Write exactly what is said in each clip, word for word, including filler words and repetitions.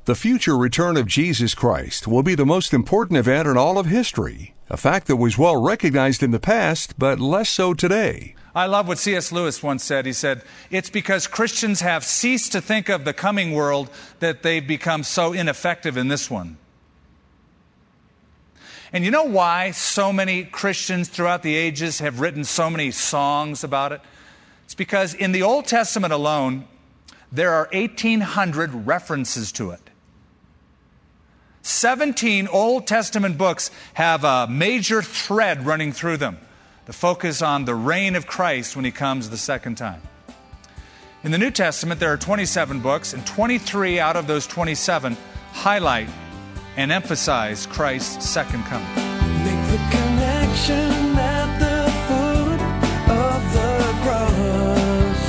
The future return of Jesus Christ will be the most important event in all of history, a fact that was well recognized in the past, but less so today. I love what C S Lewis once said. He said, "It's because Christians have ceased to think of the coming world that they've become so ineffective in this one." And you know why so many Christians throughout the ages have written so many songs about it? It's because in the Old Testament alone, there are eighteen hundred references to it. seventeen Old Testament books have a major thread running through them. The focus on the reign of Christ when He comes the second time. In the New Testament, there are twenty-seven books, and twenty-three out of those twenty-seven highlight and emphasize Christ's second coming. Make the connection at the foot of the cross.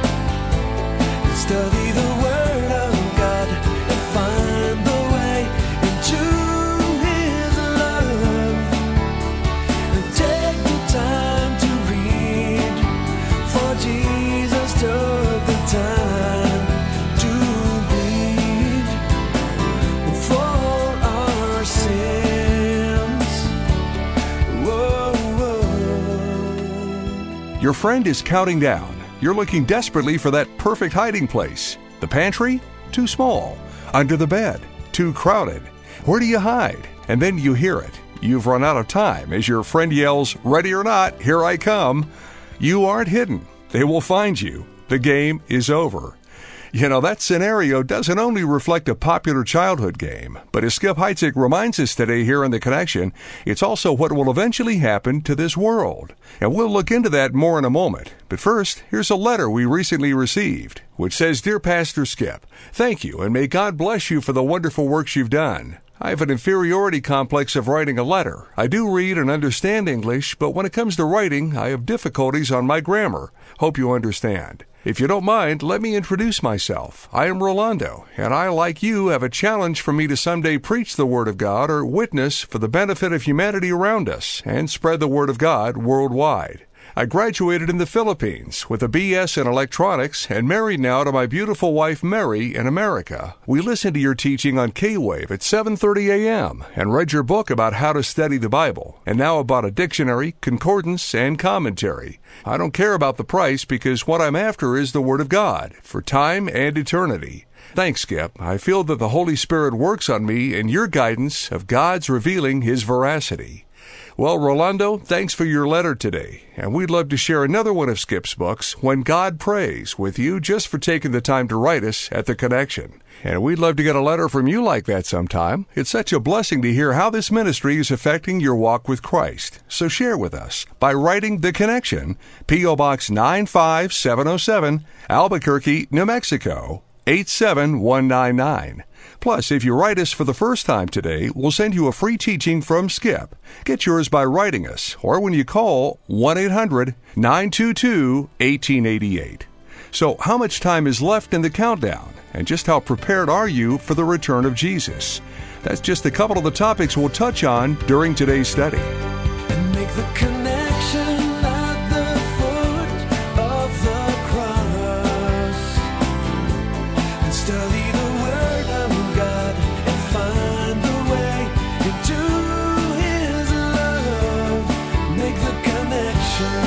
Study the Word of God and find the way into His love. And take the time to read, for Jesus took the time to bleed for our sins. Whoa, whoa. Your friend is counting down. You're looking desperately for that perfect hiding place. The pantry? Too small. Under the bed? Too crowded. Where do you hide? And then you hear it. You've run out of time as your friend yells, "Ready or not, here I come." You aren't hidden. They will find you. The game is over. You know, that scenario doesn't only reflect a popular childhood game, but as Skip Heitzig reminds us today here in The Connection, it's also what will eventually happen to this world. And we'll look into that more in a moment. But first, here's a letter we recently received, which says, "Dear Pastor Skip, thank you, and may God bless you for the wonderful works you've done. I have an inferiority complex of writing a letter. I do read and understand English, but when it comes to writing, I have difficulties on my grammar. Hope you understand. If you don't mind, let me introduce myself. I am Rolando, and I, like you, have a challenge for me to someday preach the Word of God or witness for the benefit of humanity around us and spread the Word of God worldwide. I graduated in the Philippines with a B S in electronics and married now to my beautiful wife Mary in America. We listened to your teaching on K-Wave at seven thirty a.m. and read your book about how to study the Bible, and now about a dictionary, concordance, and commentary. I don't care about the price because what I'm after is the Word of God for time and eternity. Thanks, Skip. I feel that the Holy Spirit works on me in your guidance of God's revealing His veracity." Well, Rolando, thanks for your letter today, and we'd love to share another one of Skip's books, When God Prays, with you just for taking the time to write us at The Connection. And we'd love to get a letter from you like that sometime. It's such a blessing to hear how this ministry is affecting your walk with Christ. So share with us by writing The Connection, P O Box nine five seven oh seven, Albuquerque, New Mexico, eight seven one nine nine. Plus, if you write us for the first time today, we'll send you a free teaching from Skip. Get yours by writing us, or when you call one eight hundred nine two two one eight eight eight. So, how much time is left in the countdown? And just how prepared are you for the return of Jesus? That's just a couple of the topics we'll touch on during today's study. And make the connection at the foot of the cross. And study the Word of God and find the way into His love. Make the connection.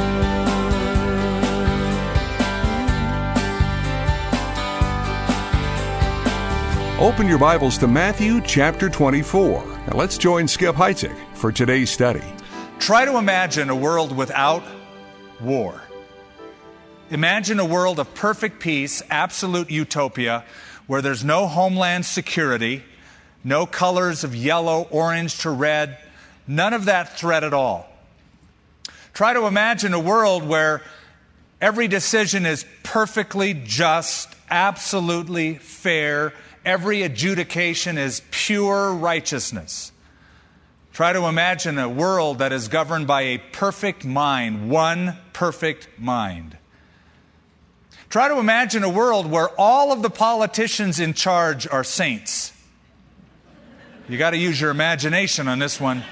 Open your Bibles to Matthew chapter twenty-four, and let's join Skip Heitzig for today's study. Try to imagine a world without war. Imagine a world of perfect peace, absolute utopia, where there's no homeland security, no colors of yellow, orange to red, none of that threat at all. Try to imagine a world where every decision is perfectly just, absolutely fair. Every adjudication is pure righteousness. Try to imagine a world that is governed by a perfect mind, one perfect mind. Try to imagine a world where all of the politicians in charge are saints. You got to use your imagination on this one.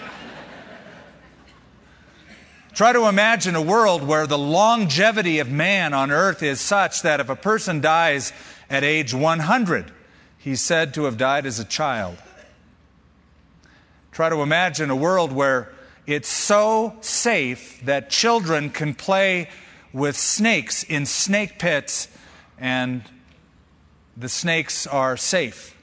Try to imagine a world where the longevity of man on earth is such that if a person dies at age one hundred, He's said to have died as a child. Try to imagine a world where it's so safe that children can play with snakes in snake pits and the snakes are safe.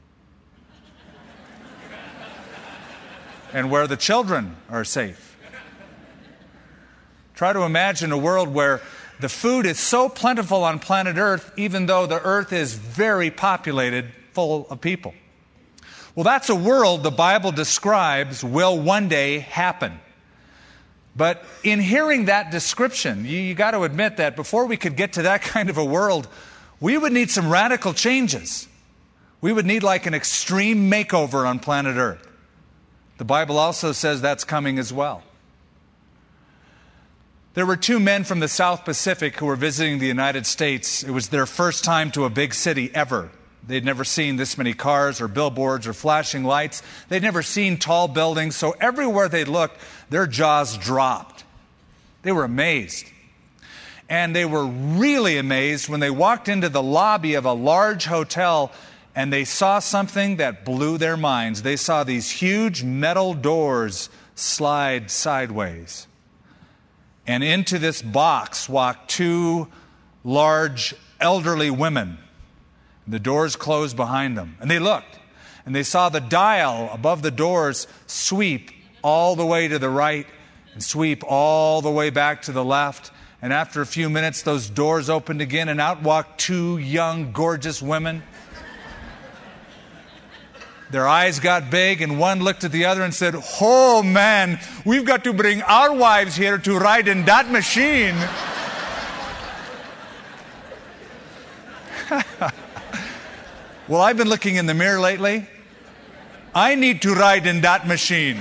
And where the children are safe. Try to imagine a world where the food is so plentiful on planet Earth, even though the Earth is very populated, full of people. Well, that's a world the Bible describes will one day happen. But in hearing that description, you, you got to admit that before we could get to that kind of a world, we would need some radical changes. We would need like an extreme makeover on planet Earth. The Bible also says that's coming as well. There were two men from the South Pacific who were visiting the United States. It was their first time to a big city ever. They'd never seen this many cars or billboards or flashing lights. They'd never seen tall buildings. So everywhere they looked, their jaws dropped. They were amazed. And they were really amazed when they walked into the lobby of a large hotel and they saw something that blew their minds. They saw these huge metal doors slide sideways. And into this box walked two large elderly women. The doors closed behind them. And they looked, and they saw the dial above the doors sweep all the way to the right and sweep all the way back to the left. And after a few minutes, those doors opened again, and out walked two young, gorgeous women. Their eyes got big, and one looked at the other and said, "Oh, man, we've got to bring our wives here to ride in that machine." Well, I've been looking in the mirror lately. I need to ride in that machine.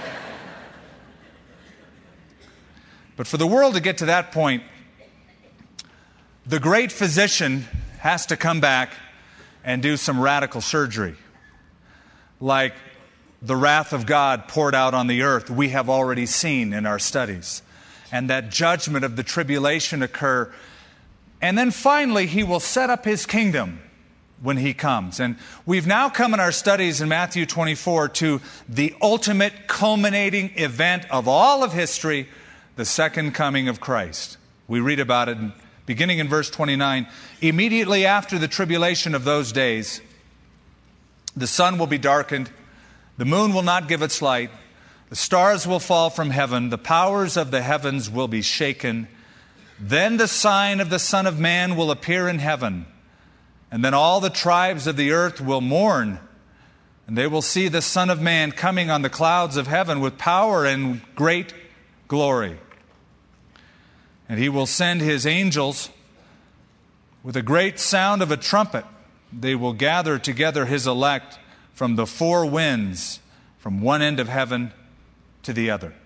But for the world to get to that point, the great physician has to come back and do some radical surgery. Like the wrath of God poured out on the earth, we have already seen in our studies. And that judgment of the tribulation occur. And then finally, he will set up his kingdom when he comes. And we've now come in our studies in Matthew twenty-four to the ultimate culminating event of all of history, the second coming of Christ. We read about it in, beginning in verse twenty-nine. Immediately after the tribulation of those days, the sun will be darkened, the moon will not give its light, the stars will fall from heaven, the powers of the heavens will be shaken. Then the sign of the Son of Man will appear in heaven. And then all the tribes of the earth will mourn, and they will see the Son of Man coming on the clouds of heaven with power and great glory. And he will send his angels with a great sound of a trumpet. They will gather together his elect from the four winds, from one end of heaven to the other.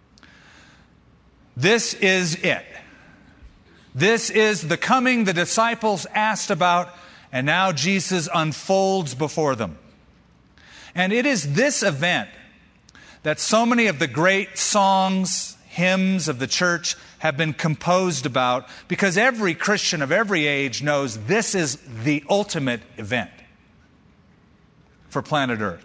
This is it. This is the coming the disciples asked about, and now Jesus unfolds before them. And it is this event that so many of the great songs, hymns of the church have been composed about, because every Christian of every age knows this is the ultimate event for planet Earth.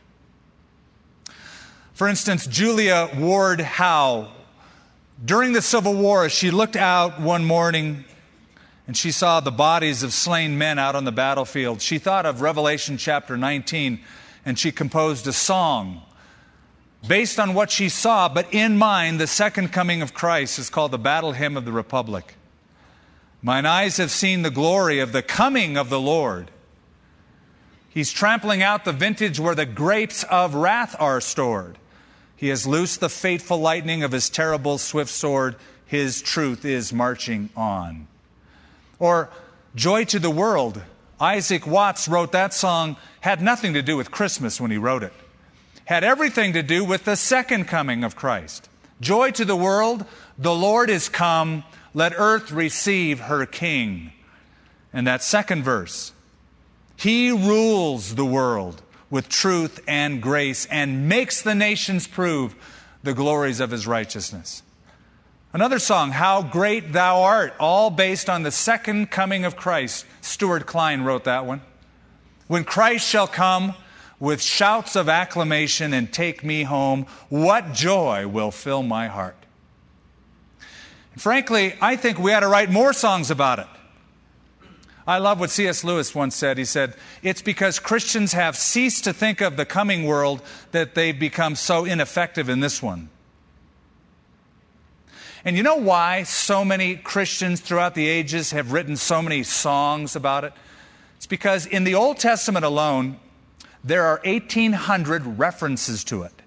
For instance, Julia Ward Howe, during the Civil War, she looked out one morning and she saw the bodies of slain men out on the battlefield. She thought of Revelation chapter nineteen, and she composed a song based on what she saw, but in mind, the second coming of Christ is called the Battle Hymn of the Republic. Mine eyes have seen the glory of the coming of the Lord. He's trampling out the vintage where the grapes of wrath are stored. He has loosed the fateful lightning of his terrible swift sword. His truth is marching on. Or Joy to the World. Isaac Watts wrote that song, had nothing to do with Christmas when he wrote it. Had everything to do with the second coming of Christ. Joy to the world, the Lord is come, let earth receive her King. And that second verse, He rules the world with truth and grace and makes the nations prove the glories of His righteousness. Another song, How Great Thou Art, all based on the second coming of Christ. Stuart Klein wrote that one. When Christ shall come with shouts of acclamation and take me home, what joy will fill my heart? And frankly, I think we ought to write more songs about it. I love what C S Lewis once said. He said, it's because Christians have ceased to think of the coming world that they've become so ineffective in this one. And you know why so many Christians throughout the ages have written so many songs about it? It's because in the Old Testament alone, there are eighteen hundred references to it.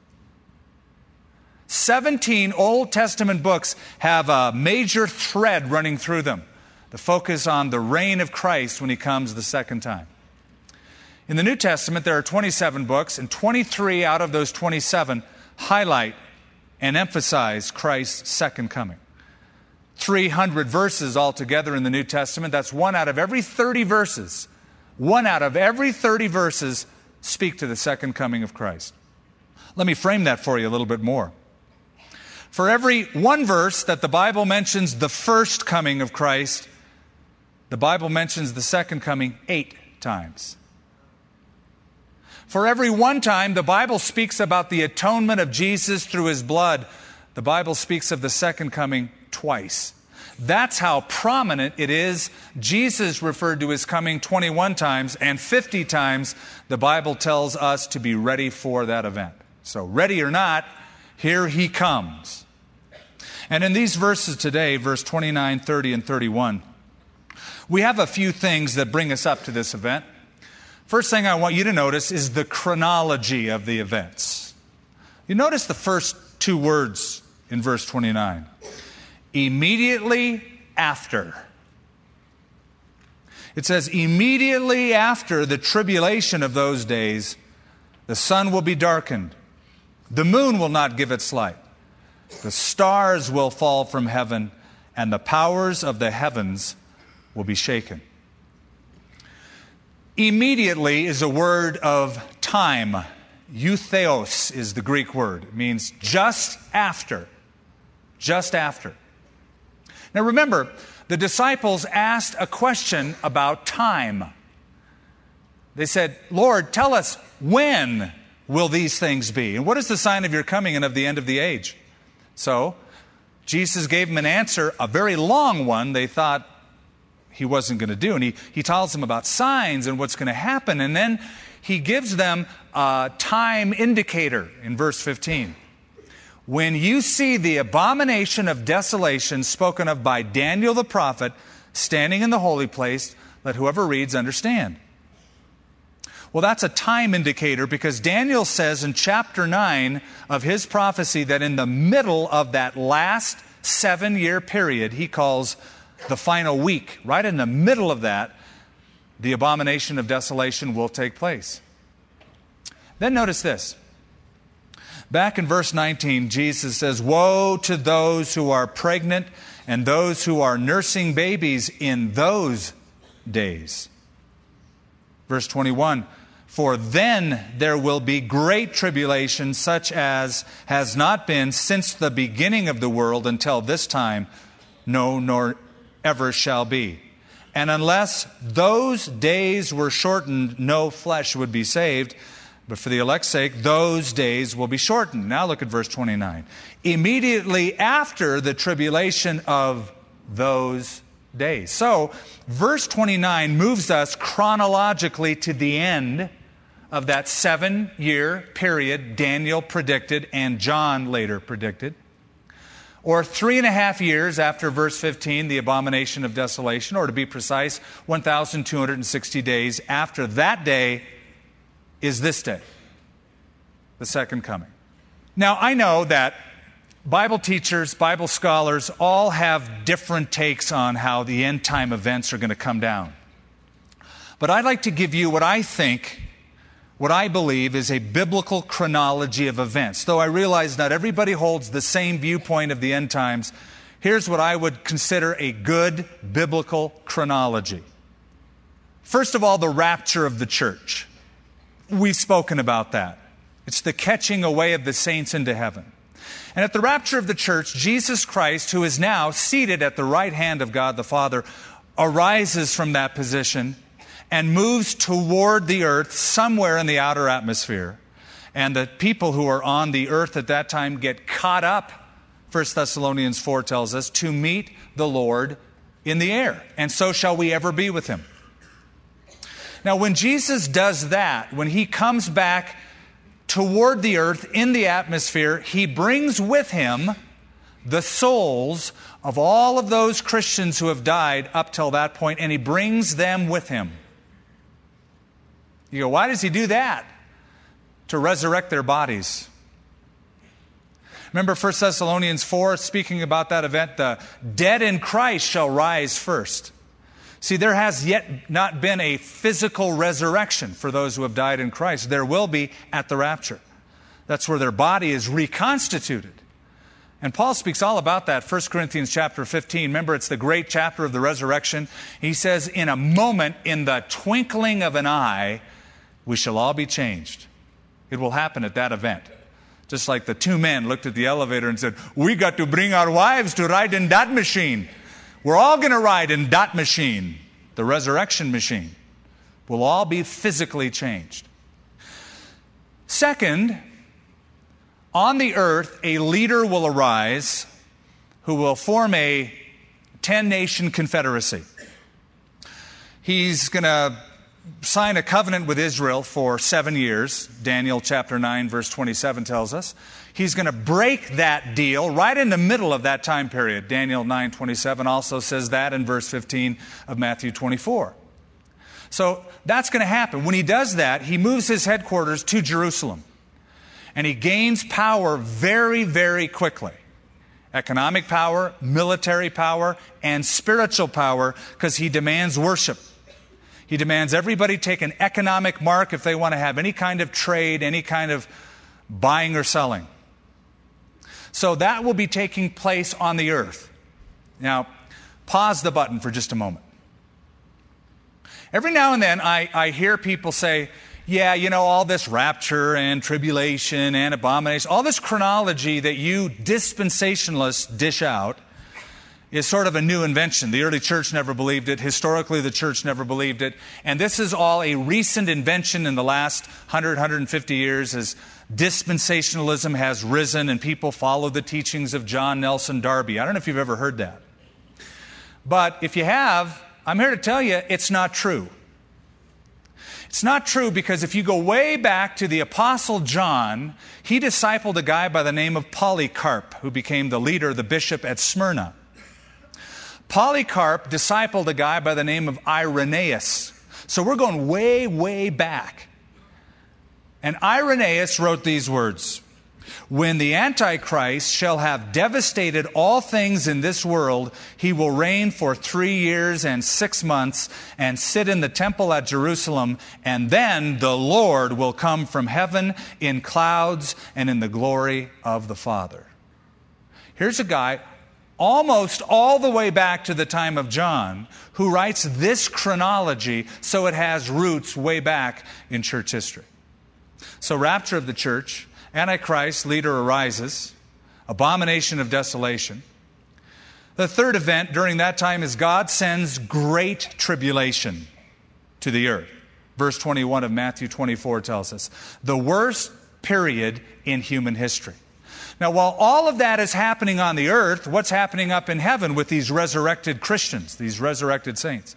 seventeen Old Testament books have a major thread running through them. The focus on the reign of Christ when He comes the second time. In the New Testament, there are twenty-seven books, and twenty-three out of those twenty-seven highlight and emphasize Christ's second coming. three hundred verses altogether in the New Testament. That's one out of every thirty verses. One out of every thirty verses speak to the second coming of Christ. Let me frame that for you a little bit more. For every one verse that the Bible mentions the first coming of Christ, the Bible mentions the second coming eight times. For every one time the Bible speaks about the atonement of Jesus through His blood, the Bible speaks of the second coming twice. That's how prominent it is. Jesus referred to His coming twenty-one times, and fifty times the Bible tells us to be ready for that event. So ready or not, here He comes. And in these verses today, verse twenty-nine, thirty, and thirty-one, we have a few things that bring us up to this event. First thing I want you to notice is the chronology of the events. You notice the first two words in verse twenty-nine. Immediately after. It says, immediately after the tribulation of those days, the sun will be darkened. The moon will not give its light. The stars will fall from heaven, and the powers of the heavens will be shaken. Immediately is a word of time. Eutheos is the Greek word. It means just after. Just after. Now remember, the disciples asked a question about time. They said, Lord, tell us, when will these things be? And what is the sign of your coming and of the end of the age? So, Jesus gave them an answer, a very long one they thought He wasn't going to do. And he, he tells them about signs and what's going to happen. And then He gives them a time indicator in verse fifteen. When you see the abomination of desolation spoken of by Daniel the prophet standing in the holy place, let whoever reads understand. Well, that's a time indicator because Daniel says in chapter nine of his prophecy that in the middle of that last seven-year period, he calls the final week, right in the middle of that, the abomination of desolation will take place. Then notice this. Back in verse nineteen, Jesus says, woe to those who are pregnant and those who are nursing babies in those days. Verse twenty-one, for then there will be great tribulation such as has not been since the beginning of the world until this time, no, nor ever shall be. And unless those days were shortened, no flesh would be saved. But for the elect's sake, those days will be shortened. Now look at verse twenty-nine. Immediately after the tribulation of those days. So, verse twenty-nine moves us chronologically to the end of that seven-year period Daniel predicted and John later predicted. Or three and a half years after verse fifteen, the abomination of desolation, or to be precise, one thousand two hundred sixty days after that day is this day, the second coming. Now, I know that Bible teachers, Bible scholars, all have different takes on how the end time events are going to come down. But I'd like to give you what I think, what I believe is a biblical chronology of events. Though I realize not everybody holds the same viewpoint of the end times, here's what I would consider a good biblical chronology. First of all, the rapture of the church. We've spoken about that. It's the catching away of the saints into heaven. And at the rapture of the church, Jesus Christ, who is now seated at the right hand of God the Father, arises from that position and moves toward the earth somewhere in the outer atmosphere. And the people who are on the earth at that time get caught up, First Thessalonians four tells us, to meet the Lord in the air. And so shall we ever be with him. Now, when Jesus does that, when he comes back toward the earth in the atmosphere, he brings with him the souls of all of those Christians who have died up till that point, and he brings them with him. You go, why does he do that? To resurrect their bodies. Remember First Thessalonians four, speaking about that event, the dead in Christ shall rise first. See, there has yet not been a physical resurrection for those who have died in Christ. There will be at the rapture. That's where their body is reconstituted. And Paul speaks all about that, First Corinthians chapter fifteen. Remember, it's the great chapter of the resurrection. He says, in a moment, in the twinkling of an eye, we shall all be changed. It will happen at that event. Just like the two men looked at the elevator and said, we got to bring our wives to ride in that machine. We're all going to ride in that machine, the resurrection machine. We'll all be physically changed. Second, on the earth, a leader will arise who will form a ten-nation confederacy. He's going to sign a covenant with Israel for seven years. Daniel chapter nine, verse twenty-seven tells us. He's going to break that deal right in the middle of that time period. Daniel nine twenty-seven also says that in verse fifteen of Matthew twenty-four. So that's going to happen. When he does that, he moves his headquarters to Jerusalem. And he gains power very, very quickly. Economic power, military power, and spiritual power, because he demands worship. He demands everybody take an economic mark if they want to have any kind of trade, any kind of buying or selling. So that will be taking place on the earth. Now, pause the button for just a moment. Every now and then I, I hear people say, yeah, you know, all this rapture and tribulation and abomination, all this chronology that you dispensationalists dish out is sort of a new invention. The early church never believed it. Historically, the church never believed it. And this is all a recent invention in the last one hundred, one hundred fifty years as dispensationalism has risen and people follow the teachings of John Nelson Darby. I don't know if you've ever heard that. But if you have, I'm here to tell you it's not true. It's not true because if you go way back to the Apostle John, he discipled a guy by the name of Polycarp, who became the leader, the bishop at Smyrna. Polycarp discipled a guy by the name of Irenaeus. So we're going way, way back. And Irenaeus wrote these words, when the Antichrist shall have devastated all things in this world, he will reign for three years and six months and sit in the temple at Jerusalem, and then the Lord will come from heaven in clouds and in the glory of the Father. Here's a guy almost all the way back to the time of John who writes this chronology so it has roots way back in church history. So rapture of the church, Antichrist, leader arises, abomination of desolation. The third event during that time is God sends great tribulation to the earth. Verse twenty-one of Matthew twenty-four tells us, the worst period in human history. Now, while all of that is happening on the earth, what's happening up in heaven with these resurrected Christians, these resurrected saints?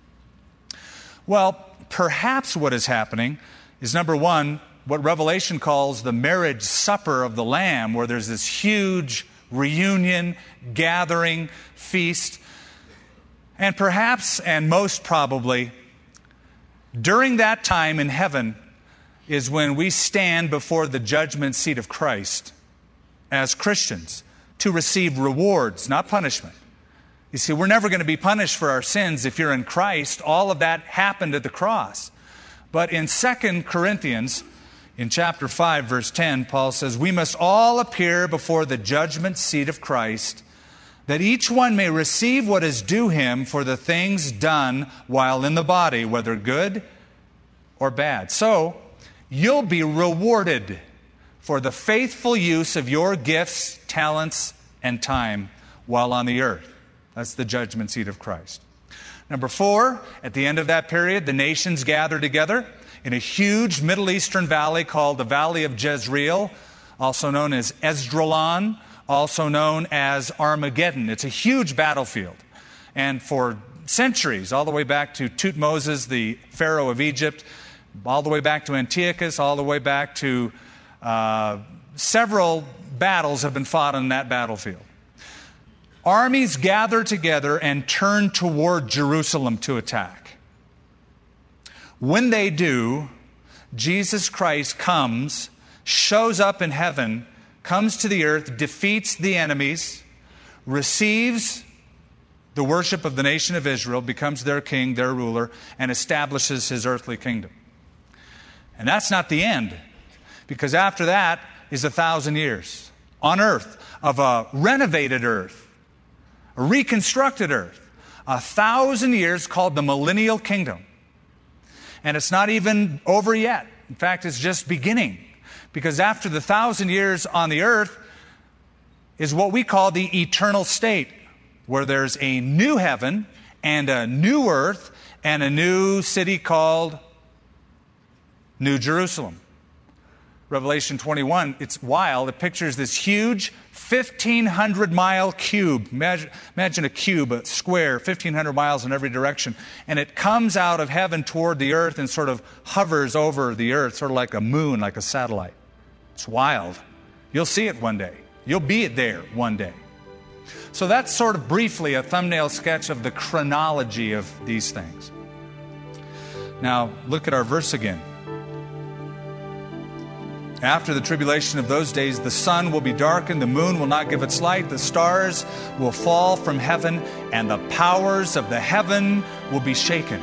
Well, perhaps what is happening is, number one, what Revelation calls the marriage supper of the Lamb, where there's this huge reunion, gathering, feast. And perhaps, and most probably, during that time in heaven is when we stand before the judgment seat of Christ as Christians to receive rewards, not punishment. You see, we're never going to be punished for our sins if you're in Christ. All of that happened at the cross. But in Second Corinthians, in chapter five, verse ten, Paul says, we must all appear before the judgment seat of Christ, that each one may receive what is due him for the things done while in the body, whether good or bad. So, you'll be rewarded for the faithful use of your gifts, talents, and time while on the earth. That's the judgment seat of Christ. Number four, at the end of that period, the nations gather together in a huge Middle Eastern valley called the Valley of Jezreel, also known as Esdraelon, also known as Armageddon. It's a huge battlefield. And for centuries, all the way back to Tutmosis, the Pharaoh of Egypt, all the way back to Antiochus, all the way back to uh, several battles have been fought on that battlefield. Armies gather together and turn toward Jerusalem to attack. When they do, Jesus Christ comes, shows up in heaven, comes to the earth, defeats the enemies, receives the worship of the nation of Israel, becomes their king, their ruler, and establishes his earthly kingdom. And that's not the end, because after that is a thousand years on earth of a renovated earth, a reconstructed earth, a thousand years called the millennial kingdom. And it's not even over yet. In fact, it's just beginning. Because after the thousand years on the earth is what we call the eternal state, where there's a new heaven and a new earth and a new city called New Jerusalem. Revelation twenty-one, it's wild. It pictures this huge fifteen hundred mile cube. Imagine, imagine a cube, a square, fifteen hundred miles in every direction. And it comes out of heaven toward the earth and sort of hovers over the earth, sort of like a moon, like a satellite. It's wild. You'll see it one day. You'll be there one day. So that's sort of briefly a thumbnail sketch of the chronology of these things. Now, look at our verse again. After the tribulation of those days, the sun will be darkened, the moon will not give its light, the stars will fall from heaven, and the powers of the heaven will be shaken.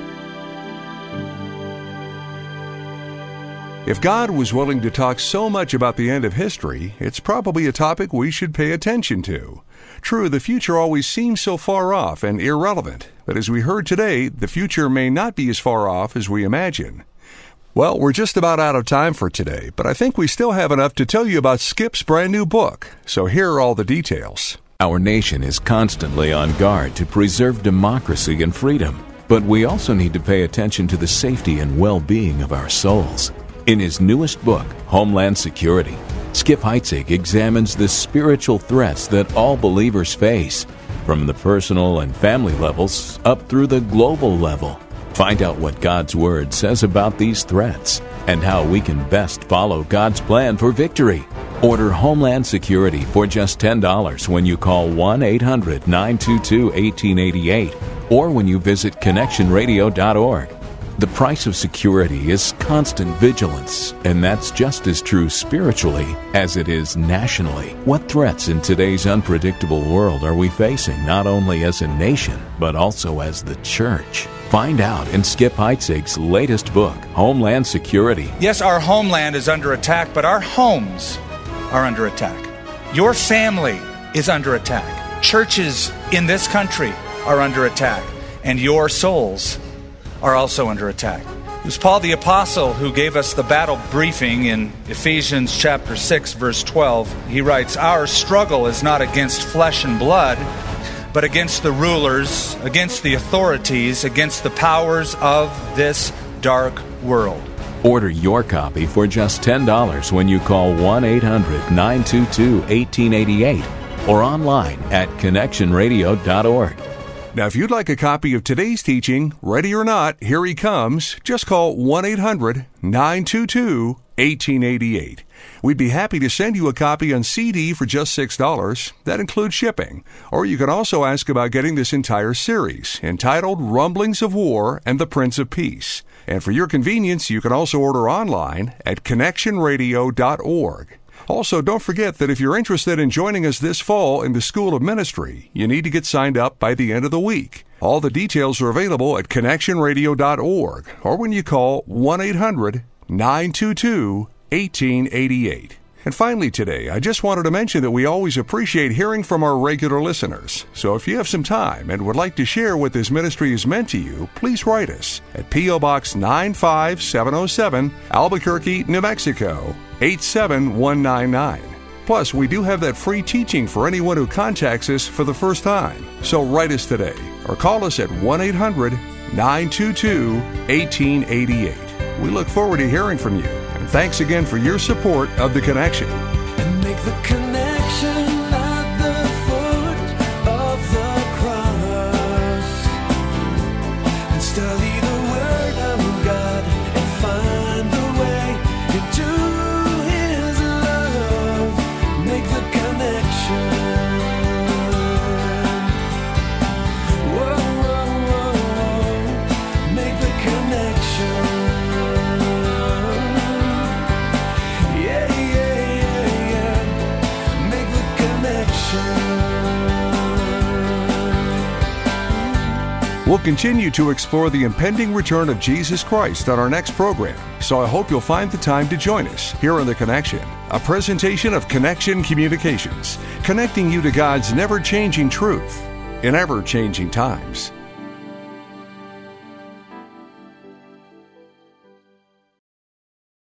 If God was willing to talk so much about the end of history, it's probably a topic we should pay attention to. True, the future always seems so far off and irrelevant, but as we heard today, the future may not be as far off as we imagine. Well, we're just about out of time for today, but I think we still have enough to tell you about Skip's brand new book, so here are all the details. Our nation is constantly on guard to preserve democracy and freedom, but we also need to pay attention to the safety and well-being of our souls. In his newest book, Homeland Security, Skip Heitzig examines the spiritual threats that all believers face, from the personal and family levels up through the global level. Find out what God's Word says about these threats and how we can best follow God's plan for victory. Order Homeland Security for just ten dollars when you call one eight hundred nine two two one eight eight eight or when you visit connection radio dot org. The price of security is constant vigilance, and that's just as true spiritually as it is nationally. What threats in today's unpredictable world are we facing, not only as a nation, but also as the church? Find out in Skip Heitzig's latest book, Homeland Security. Yes, our homeland is under attack, but our homes are under attack. Your family is under attack. Churches in this country are under attack, and your souls are also under attack. It was Paul the Apostle who gave us the battle briefing in Ephesians chapter six, verse twelve. He writes, "Our struggle is not against flesh and blood, but against the rulers, against the authorities, against the powers of this dark world." Order your copy for just ten dollars when you call one eight hundred nine two two one eight eight eight or online at connection radio dot org. Now, if you'd like a copy of today's teaching, ready or not, here he comes, just call one eight hundred nine two two one eight eight eight. We'd be happy to send you a copy on C D for just six dollars. That includes shipping. Or you can also ask about getting this entire series, entitled Rumblings of War and the Prince of Peace. And for your convenience, you can also order online at connection radio dot org. Also, don't forget that if you're interested in joining us this fall in the School of Ministry, you need to get signed up by the end of the week. All the details are available at connection radio dot org or when you call one eight hundred nine two two one eight eight eight. And finally today, I just wanted to mention that we always appreciate hearing from our regular listeners. So if you have some time and would like to share what this ministry has meant to you, please write us at P O Box nine five seven oh seven, Albuquerque, New Mexico, eight seven one nine nine. Plus, we do have that free teaching for anyone who contacts us for the first time. So write us today or call us at one eight hundred nine two two one eight eight eight. We look forward to hearing from you. And thanks again for your support of The Connection. And make the connection at the foot of the cross. And study the Word of God and find the way into His love. Make the connection. Whoa, whoa, whoa. Make the connection. Yeah, yeah, yeah, yeah. Make the connection. We'll continue to explore the impending return of Jesus Christ on our next program, so I hope you'll find the time to join us here on The Connection, a presentation of Connection Communications, connecting you to God's never-changing truth in ever-changing times.